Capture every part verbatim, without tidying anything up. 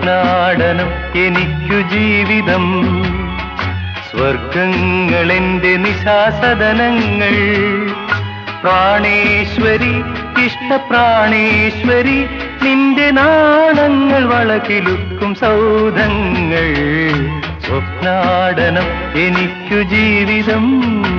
സ്വപ്നാടനം എനിക്കു ജീവിതം, സ്വർഗങ്ങളെന്റെ നിശാസദനങ്ങൾ. പ്രാണേശ്വരി ഇഷ്ടപ്രാണേശ്വരി, നിന്റെ നാണങ്ങൾ വളകിലുക്കും സൗധങ്ങൾ. സ്വപ്നാടനം എനിക്കു ജീവിതം.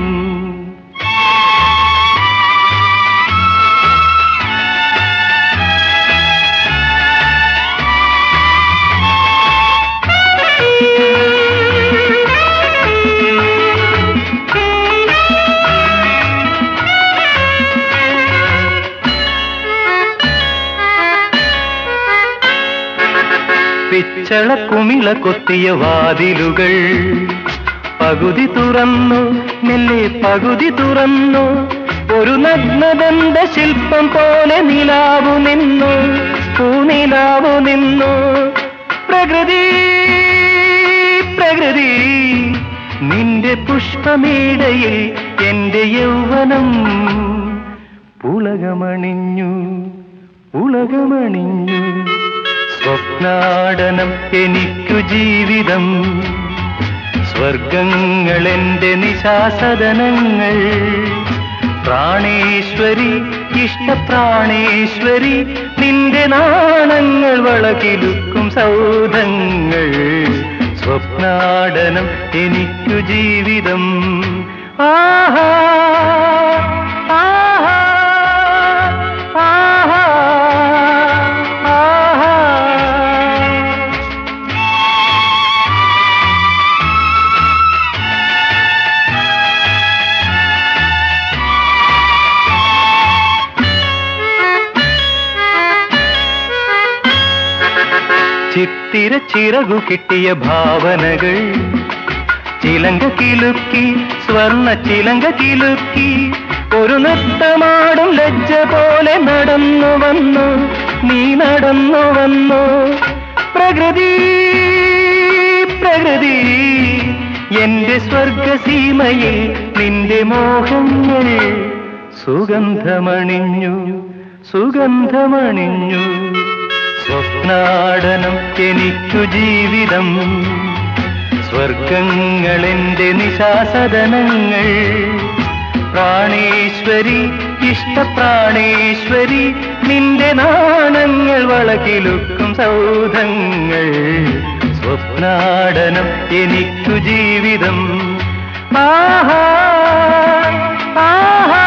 പിച്ചള കുമിള കൊത്തിയ വാതിലുകൾ പകുതി തുറന്നു, മെല്ലെ പകുതി തുറന്നു. ഒരു നഗ്നദന്ത ശില്പം പോലെ നിലാവു നിന്നു, പൂനിലാവു നിന്നു. പ്രകൃതി പ്രകൃതി നിന്റെ പുഷ്പമേടയിൽ എന്റെ യൗവനം പുളകമണിഞ്ഞു പുളകമണിഞ്ഞു. സ്വപ്നാടനം എനിക്കു ജീവിതം, സ്വർഗങ്ങളെന്റെ നിശാസദനങ്ങൾ. പ്രാണേശ്വരി ഇഷ്ടപ്രാണേശ്വരി, നിന്റെ നാണങ്ങൾ വളകിലുക്കും സൗധങ്ങൾ. സ്വപ്നാടനം എനിക്കു ജീവിതം. ആഹാ ആഹാ ആഹാ ചിത്തിര ചിറകു കിട്ടിയ ഭാവനകൾ ചിലങ്ക കിലുക്കി, സ്വർണ്ണ ചിലങ്ക കിലുക്കി. ഒരു നൃത്തമാടും ലജ്ജ പോലെ നടന്നു വന്നു, നീ നടന്നു വന്നു. പ്രകൃതി പ്രകൃതി എന്റെ സ്വർഗസീമയിൽ നിന്റെ മോഹങ്ങൾ സുഗന്ധമണിഞ്ഞു സുഗന്ധമണിഞ്ഞു. സ്വപ്നാടനം എനിക്കു ജീവിതം, സ്വർഗങ്ങളെന്റെ നിശാസദനങ്ങൾ. പ്രാണേശ്വരി ഇഷ്ടപ്രാണേശ്വരി, നിന്റെ നാണങ്ങൾ വളകിലുക്കും സൗധങ്ങൾ. സ്വപ്നാടനം എനിക്കു ജീവിതം. ആഹാ ആഹാ